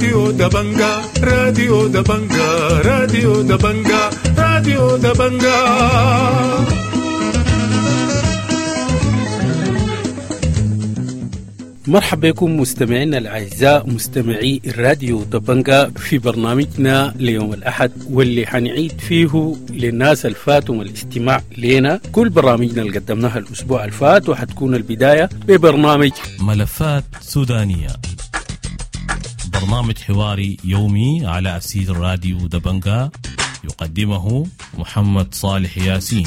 راديو دبنجا راديو دبنجا راديو دبنجا راديو دبنجا. مرحبا بكم مستمعينا الأعزاء مستمعي الراديو دبنجا في برنامجنا ليوم الأحد، واللي حنعيد فيه للناس الفاتهم الاستماع لنا كل برامجنا اللي قدمناها الأسبوع الفات، وحتكون البداية ببرنامج ملفات سودانية، برنامج حواري يومي على أسير الراديو دبنجا، يقدمه محمد صالح ياسين.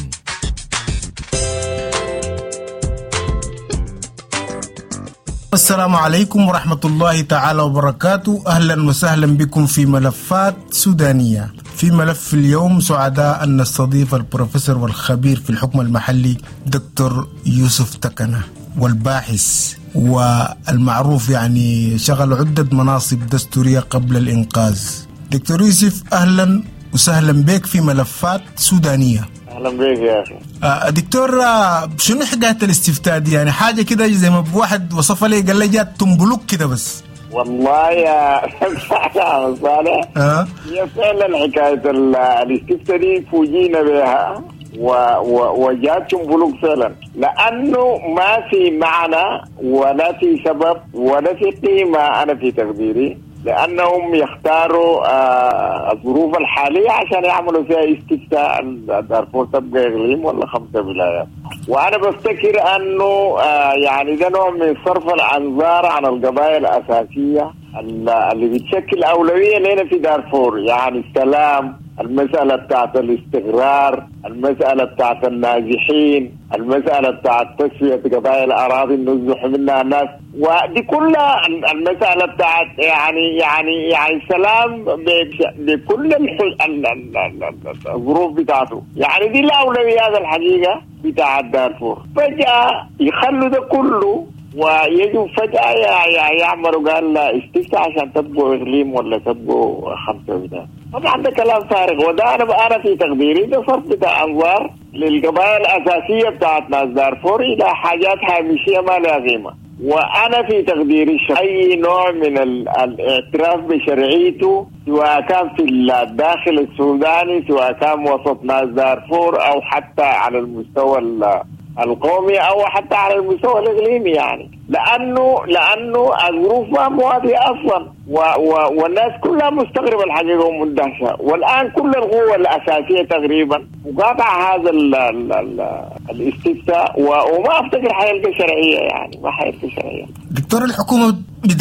السلام عليكم ورحمة الله تعالى وبركاته. أهلا وسهلا بكم في ملفات سودانية. في ملف اليوم سعداء أن نستضيف البروفيسور والخبير في الحكم المحلي دكتور يوسف تكنة، والباحث والمعروف يعني شغل عدة مناصب دستورية قبل الإنقاذ. دكتور يوسف أهلا وسهلا بك في ملفات سودانية. أهلا بك يا أخي. دكتور، شنو حكاية الاستفتاء دي؟ يعني حاجة كده زي ما واحد وصف لي قال لي جات تنبلوك كده بس. والله يا صالح هي فعلا حكاية الاستفتاء دي فوجينا بها وجات تنبلوك فعلا، لأنه ما في معنى ولا في سبب ولا في قيمة أنا في تقديري، لأنهم يختاروا الظروف الحالية عشان يعملوا فيها استفتاء دارفور تبقى إقليم ولا 5 ولايات. وأنا بفتكر أنه يعني ده نوع من صرف الأنظار عن القضايا الأساسية اللي بتشكل أولوية لنا في دارفور، يعني السلام، المسألة بتاعت الاستقرار، المسألة بتاعت النازحين، المسألة بتاعت تسوية قضايا الأراضي النزح منها الناس، ودي كلها المسألة بتاعت يعني السلام بكل الظروف بتاعته. يعني دي الأولويات الحقيقة بتاعت دارفور. فجأة يخلوا ده كله ويجوا فجأة يعملوا قال استفتاء عشان تبقوا إقليم ولا تبقوا 5 ولايات. طبعا ده كلام فارغ، وده أنا في تقديري ده صرف بتاع أنظار للقضايا الأساسية بتاعت ناس دارفور إلى حاجات هامشية ما لها قيمة. وأنا في تقديري أي نوع من الاعتراف بشرعيته، سواء كان في الداخل السوداني، سواء كان وسط ناس دارفور، أو حتى على المستوى القومي، أو حتى على المستوى الإقليمي، يعني لأنه الظروف ما مواضيع أصلا، والناس كلها مستغربة الحقيقة ومندهشة. والآن كل القوة الأساسية تقريبا مقاطعة هذا الاستفتاء، وما أفتكر حيلقى شرعية، يعني ما حيلقى شرعية. دكتور، الحكومة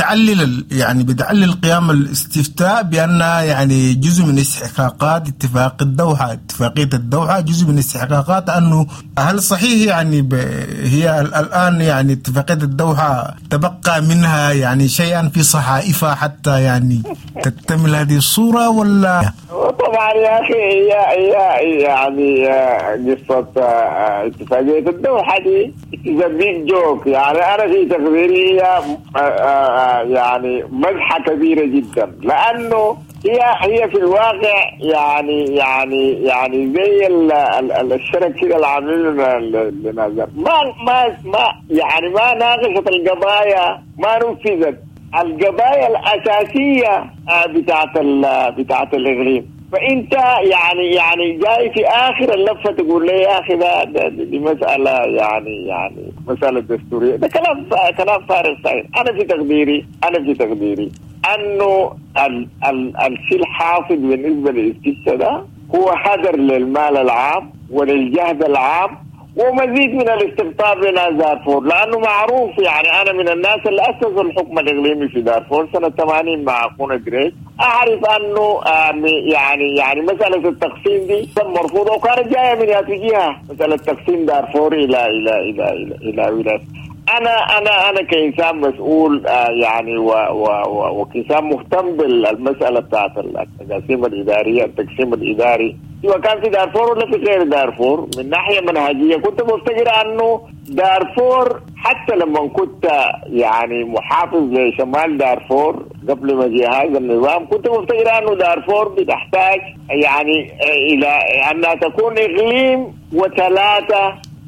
بتعلل قيام الاستفتاء بأنها يعني جزء من استحقاقات اتفاقية الدوحة، جزء من استحقاقات. أنه هل صحيح يعني هي الآن يعني اتفاقية الدوحة تبقى منها يعني شيئا في صحائفها حتى يعني تكتمل هذه الصورة ولا؟ طبعا يا أخي هي يعني قصة اتفاقية الدوحة دي بيج جوك. يعني أنا في تقديري يعني مزحة كبيرة جدا، لأنه هي في الواقع يعني زي الشرك كده اللي عاملينه لنا، ما ناقشت القضايا، ما نفذت القضايا الأساسية بتاعت الإقليم. فأنت يعني جاي في آخر اللفة تقول لي يا أخي دي مسألة يعني مسألة دستورية. ده كلام فارغ صحيح. أنا في تقديري أنه الشيء الحاصل بالنسبة للاستفتاء ده هو هدر للمال العام وللجهد العام ومزيد من الاستقطاب لناس دارفور، لأنه معروف. يعني أنا من الناس اللي أسسوا الحكم الإقليمي في دارفور سنة 80 مع أخونا جريج، أعرف أنه يعني مسألة التقسيم دي كان مرفوضة وكانت جاية من جهة مسألة تقسيم دارفور إلى ولايات. أنا كإنسان مسؤول يعني وكإنسان مهتم بالمسألة بتاعت التقسيم الإداري سواء كان في دارفور ولا في غير دارفور. من ناحية منهجية كنت بفتكر أنه دارفور، حتى لما كنت يعني محافظ لشمال دارفور قبل ما جاء هذا النظام، كنت بفتكر أنه دارفور بتحتاج يعني إلى أنها تكون إقليم و3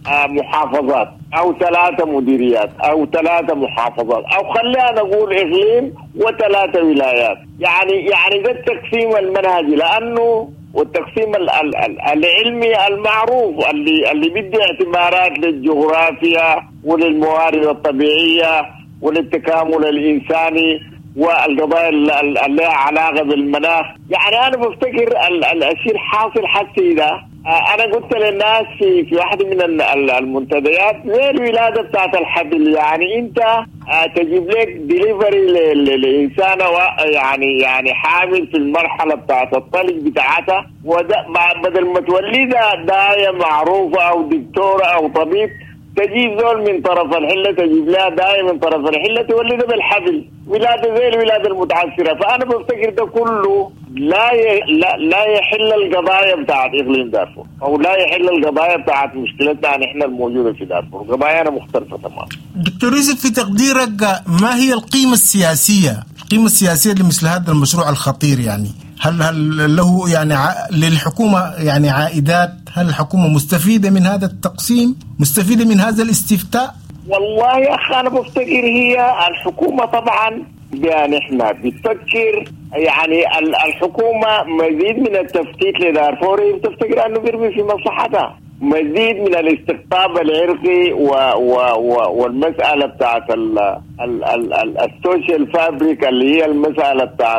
محافظات أو 3 مديريات أو 3 محافظات أو خلينا نقول إقليم و3 ولايات. يعني ده التقسيم المنهجي، لأنه والتقسيم العلمي المعروف اللي بدي اعتبارات للجغرافيا وللموارد الطبيعية وللتكامل الإنساني والقضايا اللي لها علاقة بالمناخ. يعني أنا بفتكر الشيء الحاصل حتى ده، أنا قلت للناس في واحدة من المنتديات زي الولادة بتاعت الحبل، يعني أنت تجيب لك ديليفري لإنسانة يعني حامل في المرحلة بتاعت الطلق بتاعتها، بدل ما تولدها داية معروفة أو دكتورة أو طبيب، تجيب زول من طرف الحلة تجيب لها داية من طرف الحلة تولدها بالحبل، ولادة زي الولادة المتعسرة. فأنا بفتكر ده كله لا يحل القضايا بتاعت إقليم دارفور، أو لا يحل القضايا بتاعت مشكلتنا نحن الموجودة في دارفور. قضايانا مختلفة تماما. دكتور يوسف، في تقديرك ما هي القيمة السياسية لمثل هذا المشروع الخطير؟ يعني هل له يعني للحكومة يعني عائدات؟ هل الحكومة مستفيدة من هذا التقسيم؟ مستفيدة من هذا الاستفتاء؟ والله يا أخي أنا بفتكر هي الحكومة طبعا يعني احنا بتفكر، يعني الحكومة مزيد من التفتيت لدارفور بتفتكر أنه بيرمي في مصلحتها، مزيد من الاستقطاب العرقي والمسألة بتاعت السوشيال فابريك اللي هي المسألة بتاعت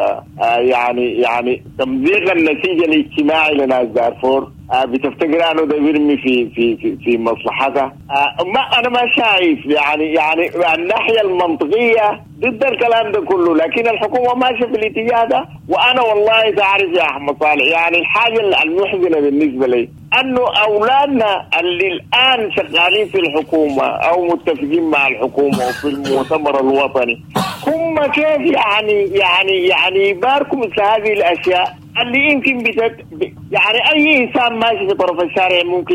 يعني تمزيق النسيج الاجتماعي لناس دارفور، بتفتكر انه ده بيرمي في مصلحتها. انا ما شايف يعني الناحيه المنطقيه ضد الكلام ده كله، لكن الحكومه ماشيه في الاتجاه ده. وانا والله تعرف يا احمد صالح، يعني الحاجه المحزنه بالنسبه لي انه اولادنا اللي الان شغالين في الحكومه او متفقين مع الحكومه وفي المؤتمر الوطني، هم كيف يعني يباركوا مثل هذه الاشياء اللي يمكن يعني اي انسان ماشي في طرف الشارع ممكن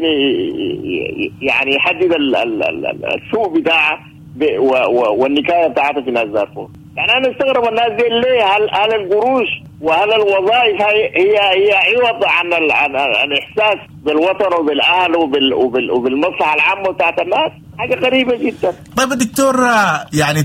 يعني يحدد السوق بتاعه والنكايه بتاعته في ناس دارفور. يعني انا استغرب الناس دي ليه؟ هل القروش وهل الوظائف هي عوض عن الاحساس بالوطن وبالاهل وبالمصلحه العامه بتاعت الناس؟ حاجه غريبه جدا. طيب دكتور، يعني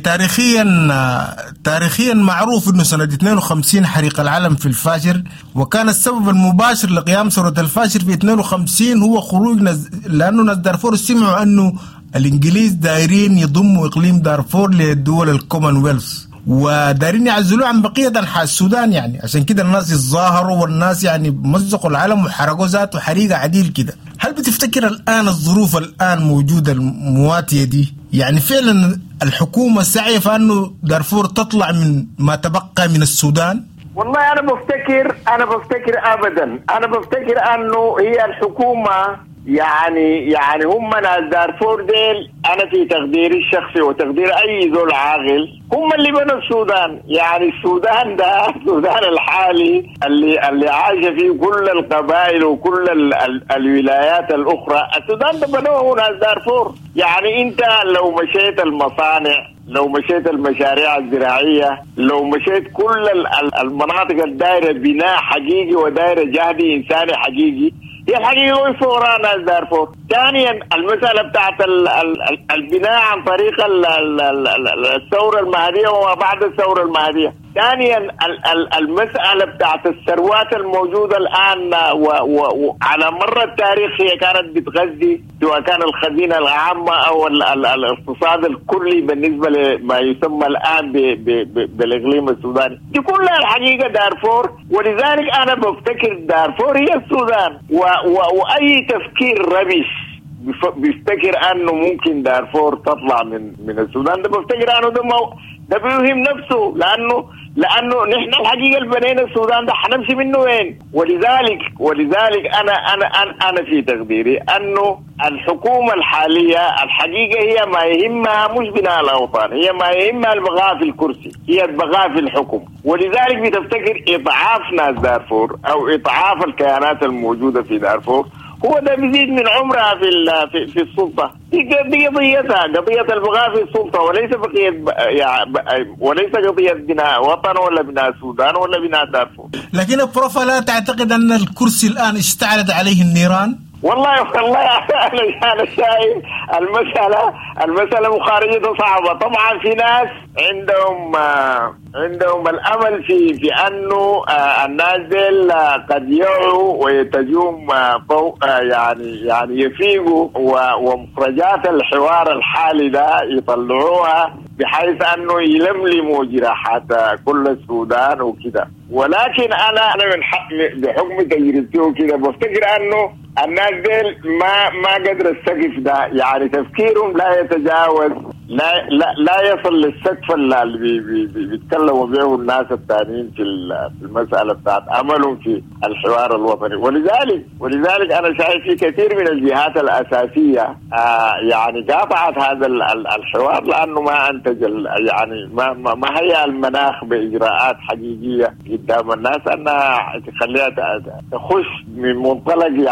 تاريخيا معروف انه سنه 52 حريق العلم في الفاشر، وكان السبب المباشر لقيام ثوره الفاشر في 52 هو خروج لانه ناس دارفور سمعوا انه الانجليز دايرين يضموا اقليم دارفور للدول الكومنولث ودايرين يعزلوه عن بقيه انحاء السودان. يعني عشان كده الناس يتظاهروا والناس يعني مزقوا العلم وحرقوا ذاته حريقه عديل كده. هل بتفتكر الان الظروف الان موجوده المواتيه دي يعني فعلا الحكومه سعي في انه دارفور تطلع من ما تبقى من السودان؟ والله انا بفتكر ابدا، انا بفتكر انه هي الحكومه يعني هم ناس دارفور ديل، انا في تقديري الشخصي وتقدير اي ذو عاقل، هم اللي بنوا السودان. يعني السودان ده السودان الحالي اللي عاش فيه كل القبائل وكل الولايات الاخرى، السودان ده بنوه ناس دارفور. يعني انت لو مشيت المصانع، لو مشيت المشاريع الزراعية، لو مشيت كل المناطق الدائرة بناء حقيقي ودائرة جهدي إنساني حقيقي، هي الحقيقة وقفوا وراء ناس دارفور. ثانيا المسألة بتاعت البناء عن طريق الثورة المهدية وما بعد الثورة المهدية. ثانيا المسألة بتاعت الثروات الموجودة الآن وعلى مر التاريخ هي كانت بتغذي سواء كان الخزينة العامة أو الاقتصاد الكلي بالنسبة لما يسمى الآن بالإقليم السوداني. دي كلها الحقيقة دارفور، ولذلك أنا بفتكر دارفور هي السودان. وأي تفكير ربش بيفتكر أنه ممكن دارفور تطلع من السودان، ده بفتكر أنه ده بيوهم نفسه، لأنه نحن الحقيقة اللي بنينا السودان ده حنمشي منه وين؟ ولذلك أنا في تقديري أنه الحكومة الحالية الحقيقة هي ما يهمها مش بناء الأوطان، هي ما يهمها البقاء في الكرسي، هي البقاء في الحكم. ولذلك بتفتكر إضعاف ناس دارفور أو إضعاف الكيانات الموجودة في دارفور هو ده بيزيد من عمرها في السلطة. دي قضيتها قضية البقاء في السلطة، وليس قضية بناء وطن ولا بناء السودان ولا بناء دارفور. لكن بروفا لا تعتقد أن الكرسي الآن اشتعلت عليه النيران؟ والله أنا شايف المسألة مخارجتها صعبة. طبعا في ناس عندهم الأمل في أنه الناس ديل قد يعوا ويتجوم فوق يعني يفيقوا ومخرجات الحوار الحالي ده يطلعوها بحيث أنه يلملموا جراحات كل السودان وكده. ولكن أنا بحكم تجربتي وكده بفتكر أنه الناس ديل ما قدر السقف ده، يعني تفكيرهم لا يتجاوز لا يصل للسقف اللي بيتكلموا به الناس الثانيين في المسألة بتاعت أملهم في الحوار الوطني. ولذلك أنا شايف في كثير من الجهات الأساسية يعني قاطعت هذا الحوار لأنه ما أنتج يعني ما هي المناخ بإجراءات حقيقية قدام الناس أنها تخليها تخش من منطلق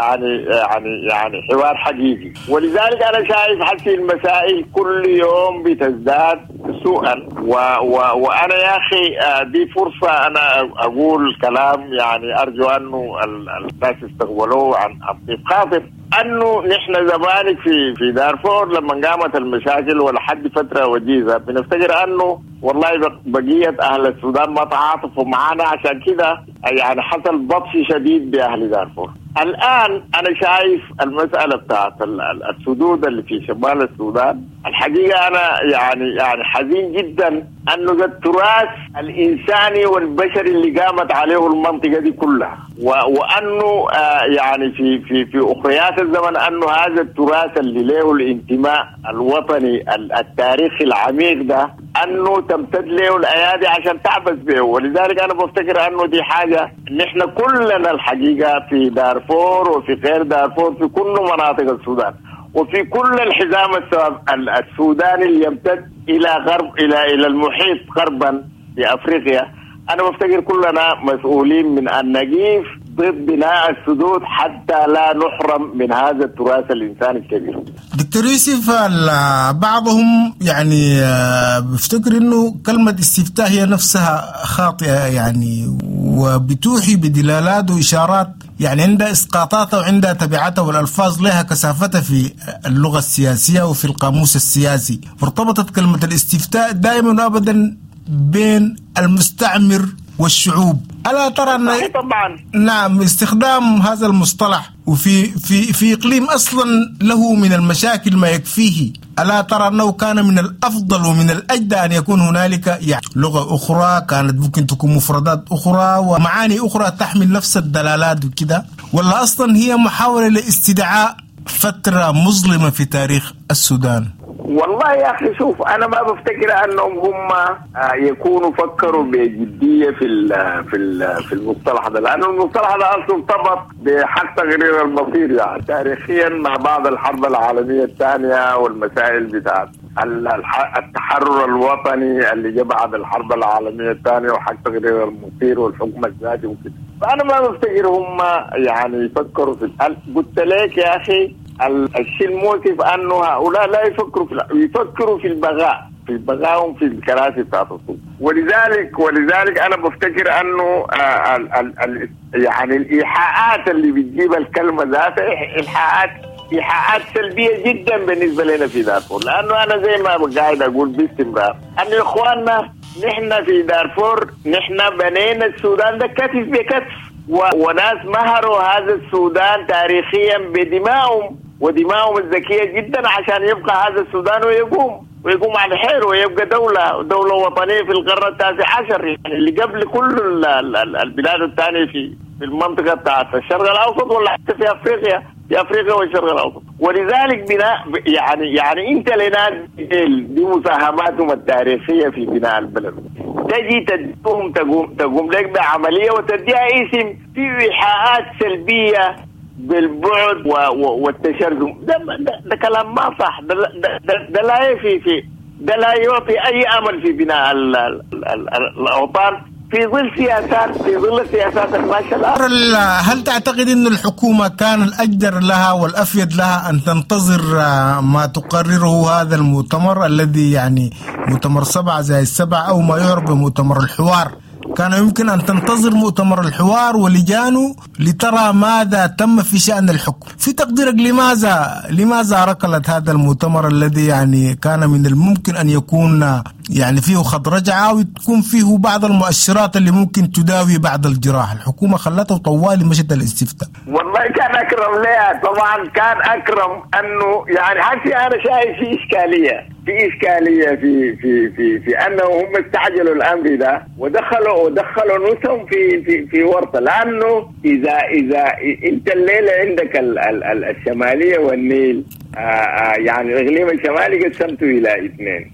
يعني حوار حقيقي. ولذلك أنا شايف حتى المسائل كل يوم بتزداد سوءا وأنا يا أخي دي فرصة أنا أقول كلام يعني أرجو أنه الناس يستقبلوه عن خاطر أنه نحن زمان في دارفور لما قامت المشاكل ولحد فترة وجيزة بنفتكر أنه والله بقية أهل السودان ما تعاطفوا معنا، عشان كده يعني حصل بطش شديد بأهل دارفور. الآن أنا شايف المسألة بتاعت السدود اللي في شمال السودان الحقيقة أنا يعني حزين جدا أنه ده التراث الإنساني والبشري اللي قامت عليه المنطقة دي كلها، وأنه يعني في أخريات الزمن أنه هذا التراث اللي له الانتماء الوطني التاريخي العميق ده أنه تمتد له الأيادي عشان تعبث به. ولذلك أنا بفتكر أنه دي حاجة نحن كلنا الحقيقة في دارفور وفي غير دارفور في كل مناطق السودان وفي كل الحزام السوداني اللي يمتد إلى غرب إلى المحيط غربا في أفريقيا، أنا بفتكر كلنا مسؤولين من أن نقيف ضد بناء السدود حتى لا نحرم من هذا التراث الإنساني الكبير. دكتور يوسف، بعضهم يعني بفتكر إنه كلمة استفتاء هي نفسها خاطئة يعني وبتوحي بدلالات وإشارات يعني عندها إسقاطاتها وعندها تبعاتها والألفاظ لها كثافتها في اللغة السياسية وفي القاموس السياسي. فارتبطت كلمة الاستفتاء دائما وأبدا بين المستعمر والشعوب. ألا ترى أن طبعا نعم استخدام هذا المصطلح وفي إقليم أصلا له من المشاكل ما يكفيه، ألا ترى أنه كان من الأفضل ومن الأجدى أن يكون هنالك يعني لغة أخرى كانت ممكن تكون مفردات أخرى ومعاني أخرى تحمل نفس الدلالات وكده، ولا أصلا هي محاولة لاستدعاء فترة مظلمة في تاريخ السودان؟ والله يا أخي شوف، أنا ما بفتكر أنهم هم يكونوا فكروا بجدية في المصطلح ده، لأن المصطلح ده أصلا ارتبط بحق تغيير المصير يعني تاريخيا مع بعض الحرب العالمية الثانية والمسائل بتاعت التحرر الوطني اللي جاء بعد الحرب العالمية الثانية وحق تغيير المصير والحكم الذاتي وكده. فأنا ما بفتكر هم يعني يفكروا قلت لك يا أخي الشيء المؤسف أنه هؤلاء لا يفكروا في البغاء في الكراسي بتاعت السلطة. ولذلك أنا بفتكر أنه يعني الإيحاءات اللي بتجيب الكلمة ذاتها إيحاءات سلبية جدا بالنسبة لنا في دارفور، لأنه أنا زي ما قاعد أقول باستمرار أن إخواننا نحن في دارفور نحن بنينا السودان ده كتف بكتف، وناس مهروا هذا السودان تاريخيا ودمائهم الذكية جدا عشان يبقى هذا السودان ويقوم على حيره ويبقى دولة وطنية في القرن التاسع عشر، يعني اللي قبل كل البلاد الثانية في المنطقة بتاعت الشرق الأوسط ولا حتى في أفريقيا والشرق الأوسط. ولذلك بناء يعني أنت لنا دي مساهماتهم التاريخية في بناء البلد، تجي تديهم تقوم لك بعملية وتديها اسم في إيحاءات سلبية بالبعد والتشرذم. ده كلام ما صح، ده لا يفي ده لا يعطي أي أمل في بناء الأوطان في ظل السياسات الماشية. هل تعتقد أن الحكومة كان الأجدر لها والأفيد لها أن تنتظر ما تقرره هذا المؤتمر الذي يعني مؤتمر 7+7 أو ما يعرف بمؤتمر الحوار كان يمكن أن تنتظر مؤتمر الحوار ولجانه لترى ماذا تم في شأن الحكم. في تقديرك لماذا ركلت هذا المؤتمر الذي يعني كان من الممكن أن يكون يعني فيه خط رجعة وتكون فيه بعض المؤشرات اللي ممكن تداوي بعض الجراح؟ الحكومة خلته طوالي مشت الاستفتاء. والله كان أكرم لها طبعا، كان أكرم أنه يعني حتى أنا شايف في إشكالية في أنه هم استعجلوا الأمر ده ودخلوا نفسهم في ورطة، لأنه إذا أنت الليلة عندك الشمالية والنيل، يعني الإقليم الشمالي قسمته إلى 2.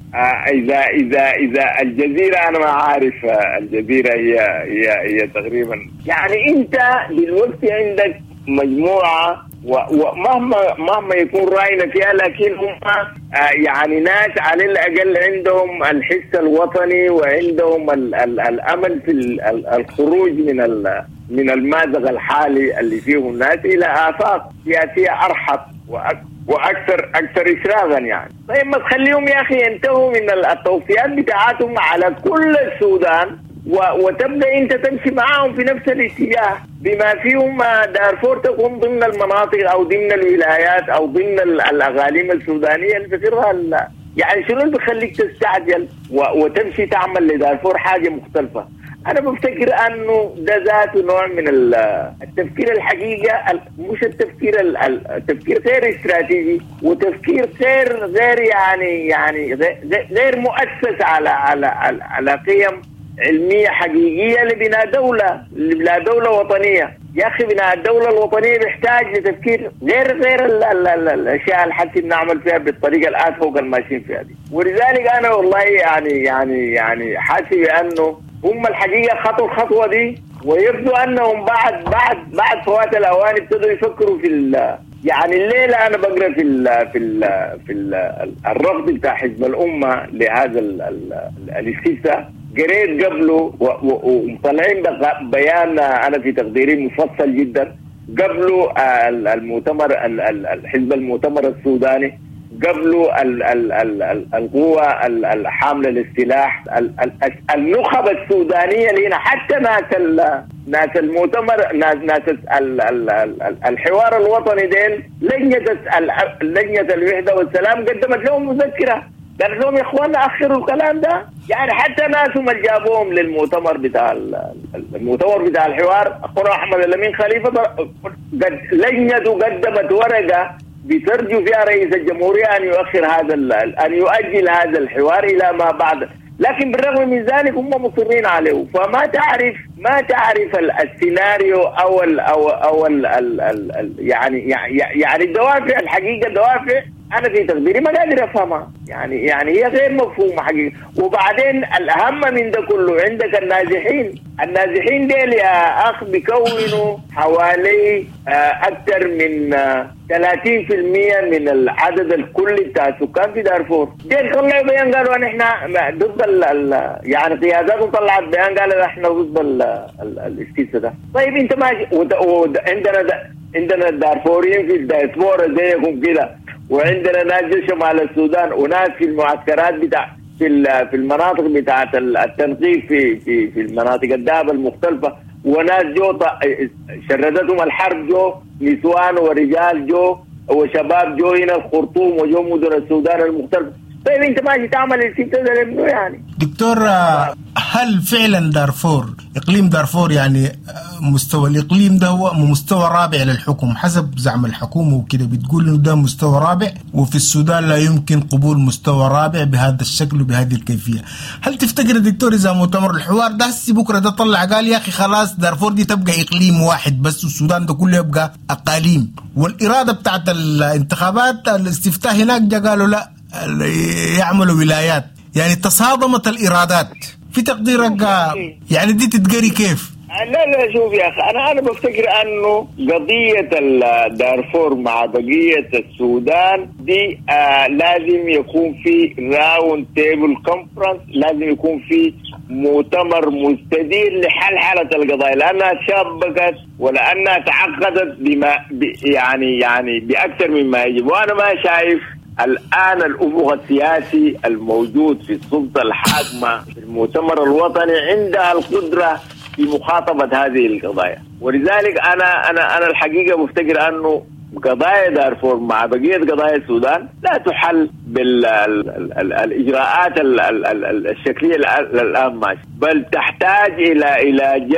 إذا الجزيرة أنا ما عارف، الجزيرة هي تقريبا يعني أنت دلوقتي عندك مجموعة ومهما يكون رأينا فيها، لكن هم يعني ناس على الأقل عندهم الحس الوطني وعندهم الأمل في الخروج من المأزق الحالي اللي فيه الناس إلى آفاق سياسية أرحب وأكثر إشراغا يعني. طيب ما تخليهم يا أخي ينتهوا من التوصيات بتاعتهم على كل السودان وتبدأ أنت تمشي معهم في نفس الاتجاه، بما فيهم دارفور تكون ضمن المناطق أو ضمن الولايات أو ضمن الأقاليم السودانية اللي بتصيرها. يعني شنو اللي بيخليك تستعجل وتمشي تعمل لدارفور حاجة مختلفة؟ أنا بفتكر أنه ده ذاته نوع من التفكير الحقيقة، مش التفكير غير استراتيجي، وتفكير غير يعني غير مؤسس على قيم علمية حقيقية لبناء دولة وطنية. يا أخي بناء الدولة الوطنية بيحتاج لتفكير غير الأشياء اللي حتى نعمل فيها بالطريقة الآسفة الماشيين فيها دي. ولذلك أنا والله يعني حاسس بأنه هم الحقيقة خطوا الخطوة دي، ويبدو أنهم بعد فوات الأوان ابتدوا يفكروا في يعني الليلة أنا بقرأ في الرفض بتاع حزب الأمة لهذا الاستفتاء، قريت قبله ومطلعين بيان أنا في تقديري مفصل جدا قبله المؤتمر الحزب المؤتمر السوداني، قبله القوة الحاملة للسلاح، النخب السودانية لنا، حتى ناس المؤتمر، ناس الحوار الوطني ديل لجنة الوحدة والسلام قدمت لهم مذكرة قالت لهم يا اخوانا اخروا الكلام ده. يعني حتى ناسهم اللي جابوهم للمؤتمر بتاع الحوار اخونا احمد الامين خليفه لجنته قدمت ورقه بترجو فيها رئيس الجمهوريه ان يؤجل هذا الحوار الى ما بعد، لكن بالرغم من ذلك هم مصرين عليه. فما تعرف السيناريو او يعني الدوافع الحقيقه، الدوافع أنا في تقديري ما قادر أفهمها، يعني هي غير مفهومة حقيقة. وبعدين الأهم من ده كله عندك النازحين ديل يا أخ بيكونوا حوالي أكثر من 30% من العدد الكلي بتاع سكان في دارفور. ديل طلعوا بيان قالوا نحن ضد يعني قياداتهم طلعت بيان قالوا نحن ضد الاستيسا ده. طيب أنت ماشي عندنا دارفوريين في الدايسبورا زيكم كده، وعندنا ناس في شمال السودان وناس في المعسكرات في المناطق بتاعت التنقيب في المناطق الدابة المختلفة، وناس جو شردتهم الحرب، جو نسوان ورجال جو وشباب جو هنا الخرطوم وجو مدن السودان المختلفة. طيب انت ماشي تعمل الستة ده لابنه يعني. دكتور، هل فعلا اقليم دارفور يعني مستوى الاقليم ده هو مستوى رابع للحكم حسب زعم الحكومة وكده بتقول انه ده مستوى رابع، وفي السودان لا يمكن قبول مستوى رابع بهذا الشكل وبهذه الكيفية؟ هل تفتكر يا دكتور اذا مؤتمر الحوار ده بكره ده طلع قال يا اخي خلاص دارفور دي تبقى اقليم واحد بس والسودان ده كله يبقى اقاليم، والإرادة بتاعت الانتخابات الاستفتاء هناك جا قالوا لا يعملوا ولايات، يعني تصادمت الإرادات؟ في تقديرك يعني دي تتقري كيف؟ لا شوف يا أخي، أنا بفتكر أنه قضية دارفور مع بقية السودان دي لازم يكون في راوند تيبل كونفرنس، لازم يكون في مؤتمر مستدير لحل القضايا، لأنها شابكت ولأنها تعقدت يعني بأكثر مما يجب. وأنا ما شايف الآن الأفق السياسي الموجود في السلطة الحاكمة في المؤتمر الوطني عندها القدرة في مخاطبة هذه القضايا. ولذلك أنا الحقيقة مفتكر أنه قضايا دارفور مع بقية قضايا السودان لا تحل بالإجراءات الشكلية الآن ماشي، بل تحتاج إلى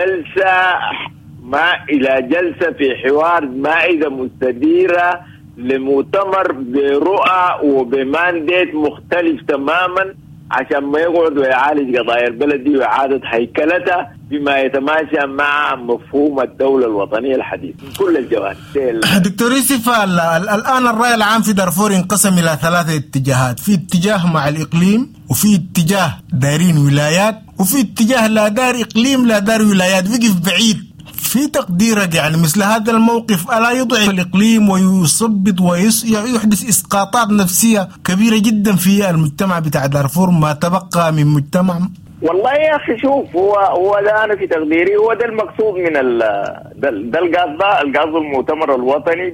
جلسة في حوار مائدة مستديرة لمؤتمر برؤى وبمانديت مختلف تماما عشان ما يقعد ويعالج قضايا البلد دي وإعادة هيكلتها بما يتماشى مع مفهوم الدولة الوطنية الحديث من كل الجوانب. دكتور يوسف، الآن الرأي العام في دارفور انقسم إلى 3 اتجاهات، في اتجاه مع الإقليم، وفي اتجاه دارين ولايات، وفي اتجاه لا دار إقليم لا دار ولايات، وقف بعيد. في تقديرك يعني مثل هذا الموقف ألا يضعف الإقليم ويصبط ويحدث إسقاطات نفسية كبيرة جدا في المجتمع بتاع دارفور ما تبقى من مجتمع؟ والله يا أخي شوف، هو ده أنا في تقديري هو ده المقصود من ده القصد المؤتمر الوطني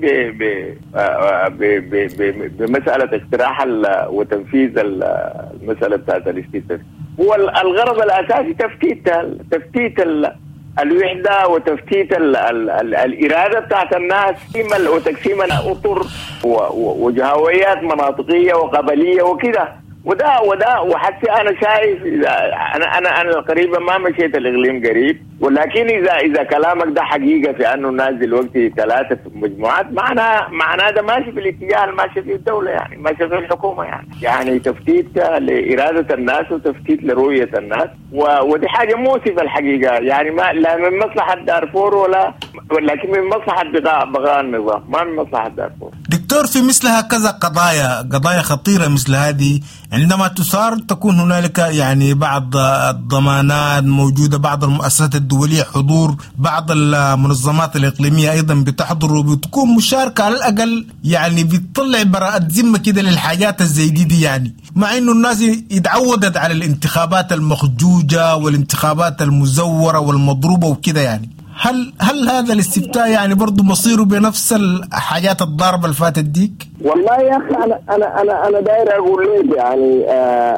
بمسألة اقتراح وتنفيذ المسألة بتاعت الاستيفاء. هو الغرض الأساسي تفتيت الوحدة وتفتيت الإرادة بتاعت الناس وتقسيم الأطر وجهويات مناطقية وقبلية وكده. وده وحتى أنا شايف أنا قريبا ما مشيت الإقليم قريب، ولكن إذا كلامك ده حقيقة في أنه الناس دلوقتي 3 مجموعات، معناه ده ماشي في الاتجاه الماشي في الدولة، يعني ماشي في الحكومة، يعني تفتيت لإرادة الناس وتفتيت لرؤية الناس، ودي حاجة مؤسفة الحقيقة، يعني ما لا من مصلحة دارفور ولكن من مصلحة بقاء النظام، ما من مصلحة دارفور. دكتور، في مثل هكذا قضايا خطيرة مثل هذه عندما تثار تكون هنالك يعني بعض الضمانات موجودة، بعض المؤسسات الدولية حضور، بعض المنظمات الإقليمية أيضا بتحضر وبتكون مشاركة على الأقل، يعني بتطلع براءة ذمة كده للحاجات الزي دي يعني، مع إنه الناس يتعودت على الانتخابات المخجوجة والانتخابات المزورة والمضروبة وكده يعني. هل هذا الاستفتاء يعني برضو مصيره بنفس الحاجات الضاربة اللي فاتت ديك؟ والله يا أخي أنا داير أقول لك يعني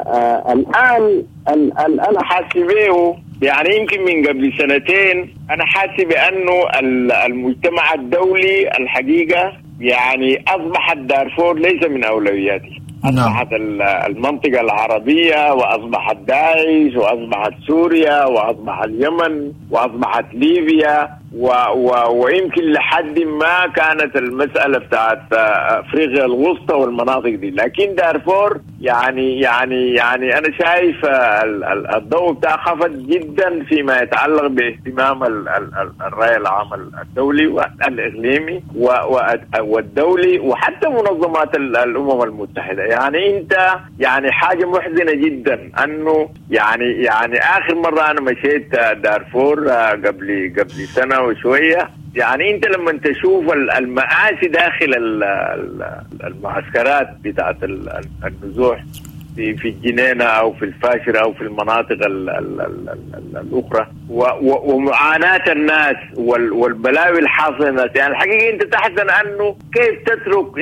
الآن أنا حاسبه يعني يمكن من قبل 2 أنا حاسب بأنه المجتمع الدولي الحقيقة يعني أصبحت دارفور ليس من أولوياته. أصبحت المنطقة العربية، وأصبحت داعش، وأصبحت سوريا، وأصبح اليمن، وأصبحت ليبيا، ويمكن لحد ما كانت المسألة بتاعت أفريقيا الوسطى والمناطق دي، لكن دارفور يعني أنا شايف الضوء بتاعه خفت جدا فيما يتعلق باهتمام الرأي العام الدولي والإقليمي والدولي وحتى منظمات الأمم المتحدة. يعني أنت يعني حاجة محزنة جدا أنه يعني آخر مرة أنا مشيت دارفور قبل 1 سنة وشوية، يعني انت لما تشوف المآسي داخل المعسكرات بتاعت النزوح في الجنينة او في الفاشرة او في المناطق الاخرى ومعاناة الناس والبلاوي الحاصلة الناس، يعني الحقيقة انت تحزن انه كيف تترك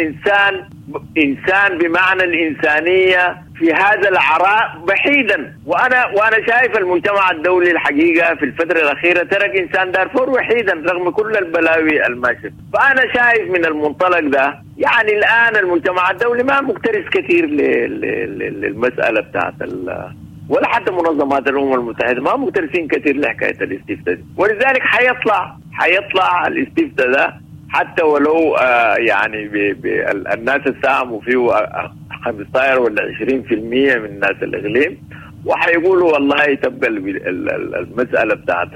انسان بمعنى الانسانية في هذا العراء وحيدا. وانا شايف المجتمع الدولي الحقيقة في الفترة الأخيرة ترك إنسان دارفور وحيدا رغم كل البلاوي الماشية. فأنا شايف من المنطلق ده يعني الآن المجتمع الدولي ما مكترث كثير للمسألة بتاعت ولا حتى منظمات الأمم المتحدة ما مكترثين كثير لحكاية الاستفتاء دي، ولذلك حيطلع الاستفتاء ده حتى ولو يعني الناس ساهموا فيه 15 ولا 20% من الناس الإقليم، وحيقولوا والله تبقى المسألة بتاعت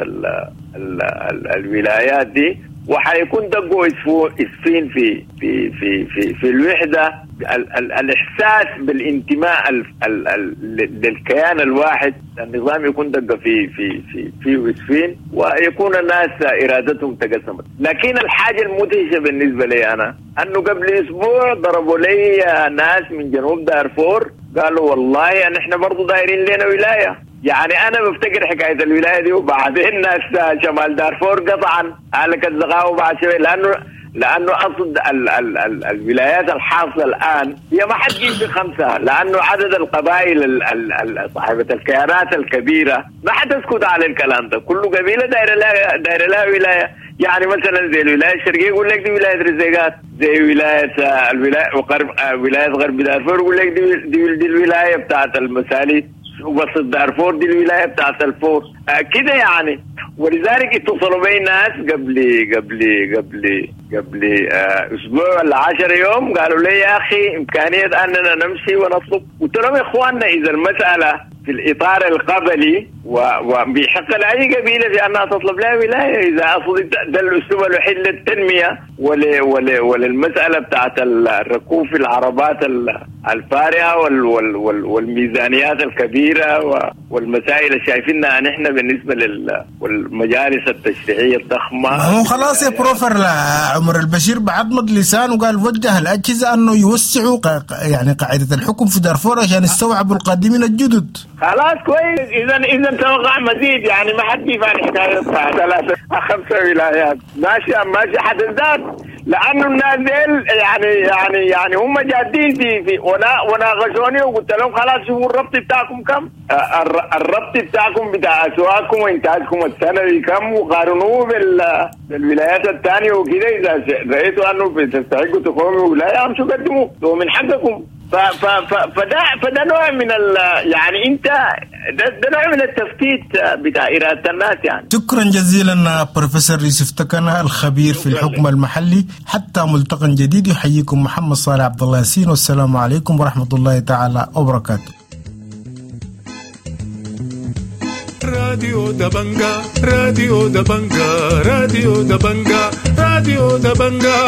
الولايات دي، وحيكون دقوا اسفين في الوحدة، الإحساس بالانتماء للكيان الواحد، النظام يكون دقة في وسفين، ويكون الناس إرادتهم تقسمت. لكن الحاجة المدهشة بالنسبة لي أنا أنه قبل أسبوع ضربوا لي ناس من جنوب دارفور قالوا والله أن إحنا برضو دايرين لنا ولاية. يعني أنا بفتكر حكاية الولاية دي وبعدين ناس شمال دارفور قطعا هلكت زغاوة بعد شوية، لأنه لأنه أصل الولايات الحاصلة الآن هي ما حد يجي في 5 لأنه عدد القبائل صاحبة الكيانات الكبيرة ما حتسكت على الكلام ده. كل قبيلة دايرة لها ولاية. يعني مثلا زي الولاية الشرقية يقول لك دي ولاية رزيقات، زي ولاية غرب دارفور يقول لك دي الولاية بتاعت المسالي، وسط دارفور دي الولاية بتاعت الفور كده يعني. ولذلك اتصلوا بي ناس قبل اسبوع ولا 10 يوم قالوا لي يا اخي امكانيه اننا نمشي ونطلب. قلت لهم يا اخواننا اذا المساله في الاطار القبلي وبيحق لاي قبيله في انها تطلب لها ولايه، اذا اصل ده الاسلوب الوحيد للتنميه وللمساله بتاعت الركوب في العربات الفارهه والميزانيات الكبيره والمسائل اللي شايفينها نحن بالنسبه والمجالس التشريعيه الضخمه. هو خلاص يا بروفر عمر البشير بعضمض لسانه وقال وجه الاجهزه انه يوسعوا يعني قاعده الحكم في دارفور عشان يستوعبوا القادمين الجدد. خلاص كويس. اذا توقع مزيد يعني ما حد يفعل حكايه 3 5 ولايات ماشي حتزداد، لانه الناس ديل يعني هم جادين في وناقشوني وقلت لهم خلاص شوفوا الربط بتاعكم كم، الربط بتاعكم بتاع اسواقكم وانتاجكم السنوي كم، وقارنوه بالولايات الثانيه وكده. اذا رايتوا انه تستحقوا تقوموا ولايه امشوا قدموه ومن حقكم. فده نوع من يعني انت ده نوع من التفتيت بتاع إرادة الناس يعني. شكرا جزيلا بروفيسور يوسف تكنة الخبير في الحكم المحلي. حتى ملتقى جديد يحييكم محمد صالح عبد الله ياسين، والسلام عليكم ورحمة الله تعالى وبركاته. راديو دبنجا راديو دبنجا راديو دبنجا راديو دبنجا.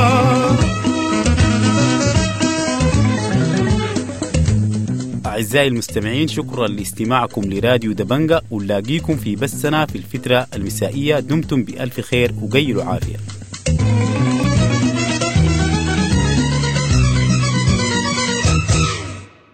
أعزائي المستمعين، شكرا لاستماعكم لراديو دبنجا، ونلاقيكم في بثنا في الفترة المسائية. دمتم بألف خير وقيلوا عافية.